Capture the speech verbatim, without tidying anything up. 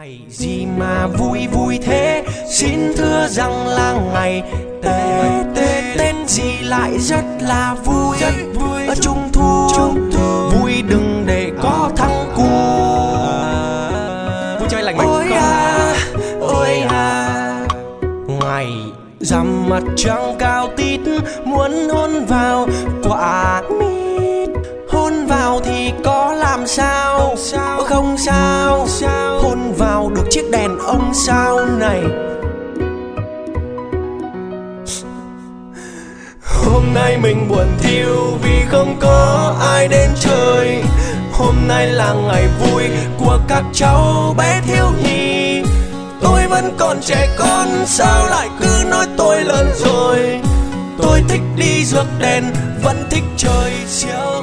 Ngày gì mà vui vui thế, xin thưa rằng là ngày Tết. Tết tên gì lại rất là vui, rất vui. Ở Trung thu, Trung thu vui đừng để có thắng cù. Vui chơi lành mạnh. Ôi à, ôi à, ngày rằm mặt trăng cao tít, muốn hôn vào quả mít. Hôn vào thì có làm sao, không sao, không sao, sao. Hôn vào được chiếc đèn ông sao này. Hôm nay mình buồn thiêu vì không có ai đến chơi. Hôm nay là ngày vui của các cháu bé thiếu nhi. Tôi vẫn còn trẻ con, sao lại cứ nói tôi lớn rồi. Tôi thích đi rước đèn, vẫn thích chơi xiêu